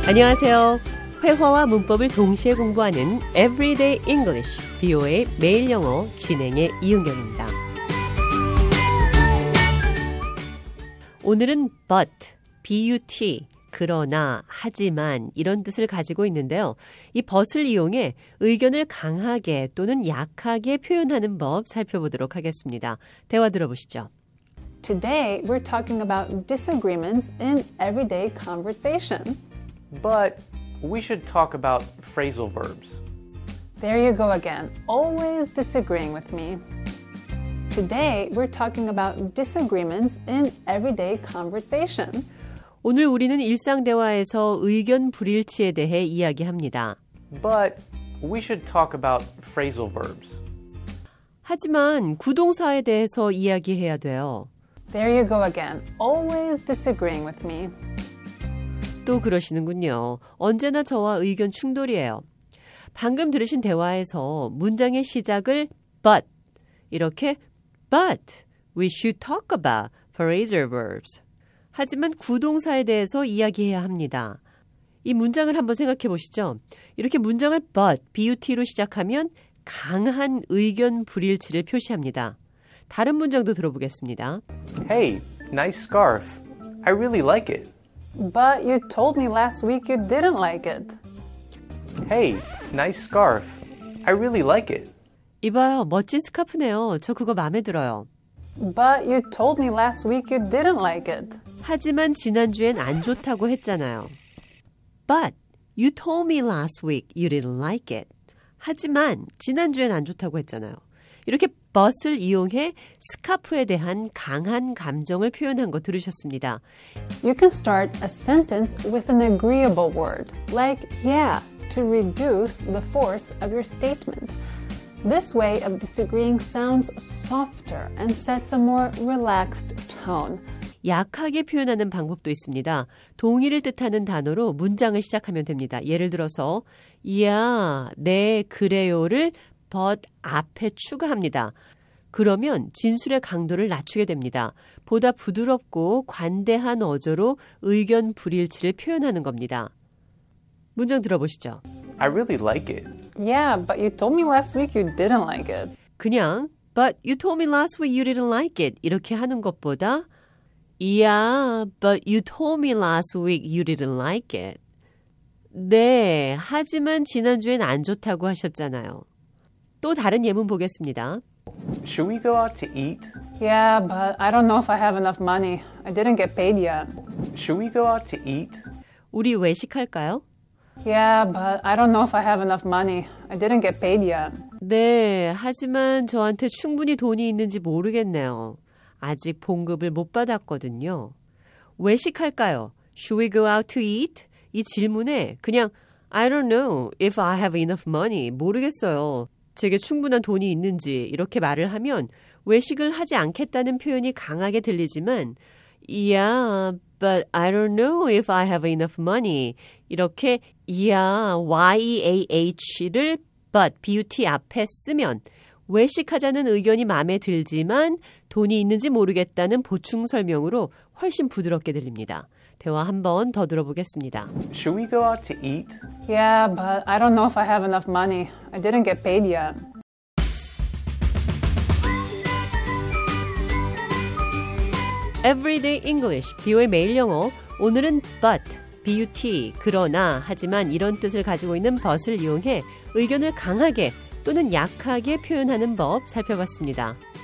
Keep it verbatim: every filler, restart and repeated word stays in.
안녕하세요. 회화와 문법을 동시에 공부하는 Everyday English, 비오에이 매일 영어 진행의 이은경입니다. 오늘은 but, but, 그러나, 하지만 이런 뜻을 가지고 있는데요. 이 but을 이용해 의견을 강하게 또는 약하게 표현하는 법 살펴보도록 하겠습니다. 대화 들어보시죠. Today, we're talking about disagreements in everyday conversation. But we should talk about phrasal verbs. There you go again, always disagreeing with me. Today, we're talking about disagreements in everyday conversation. 오늘 우리는 일상 대화에서 의견 불일치에 대해 이야기합니다. But we should talk about phrasal verbs. 하지만 구동사에 대해서 이야기해야 돼요. There you go again, always disagreeing with me. 또 그러시는군요. 언제나 저와 의견 충돌이에요. 방금 들으신 대화에서 문장의 시작을 but 이렇게 but we should talk about phrasal verbs. 하지만 구동사에 대해서 이야기해야 합니다. 이 문장을 한번 생각해 보시죠. 이렇게 문장을 but, but로 시작하면 강한 의견 불일치를 표시합니다. 다른 문장도 들어보겠습니다. Hey, nice scarf. I really like it. But you told me last week you didn't like it. Hey, nice scarf. I really like it. 이봐요, 멋진 스카프네요. 저 그거 마음에 들어요. But you told me last week you didn't like it. 하지만 지난주엔 안 좋다고 했잖아요. But you told me last week you didn't like it. 하지만 지난주엔 안 좋다고 했잖아요. 이렇게 but을 이용해 스카프에 대한 강한 감정을 표현한 거 들으셨습니다. You can start a sentence with an agreeable word, like yeah, to reduce the force of your statement. This way of disagreeing sounds softer and sets a more relaxed tone. 약하게 표현하는 방법도 있습니다. 동의를 뜻하는 단어로 문장을 시작하면 됩니다. 예를 들어서 yeah, 네, 그래요를 but 앞에 추가합니다. 그러면 진술의 강도를 낮추게 됩니다. 보다 부드럽고 관대한 어조로 의견 불일치를 표현하는 겁니다. 문장 들어보시죠. I really like it. Yeah, but you told me last week you didn't like it. 그냥 but you told me last week you didn't like it 이렇게 하는 것보다 Yeah, but you told me last week you didn't like it. 네, 하지만 지난주엔 안 좋다고 하셨잖아요. 또 다른 예문 보겠습니다. Should we go out to eat? Yeah, but I don't know if I have enough money. I didn't get paid yet. Should we go out to eat? 우리 외식할까요? Yeah, but I don't know if I have enough money. I didn't get paid yet. 네, 하지만 저한테 충분히 돈이 있는지 모르겠네요. 아직 봉급을 못 받았거든요. 외식할까요? Should we go out to eat? 이 질문에 그냥 I don't know if I have enough money. 모르겠어요. 제게 충분한 돈이 있는지 이렇게 말을 하면 외식을 하지 않겠다는 표현이 강하게 들리지만 Yeah, but I don't know if I have enough money. 이렇게 yeah, Y-E-A-H를 but, but 앞에 쓰면 외식하자는 의견이 마음에 들지만 돈이 있는지 모르겠다는 보충 설명으로 훨씬 부드럽게 들립니다. 대화 한 번 더 들어보겠습니다. Should we go out to eat? Yeah, but I don't know if I have enough money. I didn't get paid yet. Everyday English, 비오에이 매일 영어. 오늘은 but, but, 그러나, 하지만 이런 뜻을 가지고 있는 but을 이용해 의견을 강하게 또는 약하게 표현하는 법 살펴봤습니다.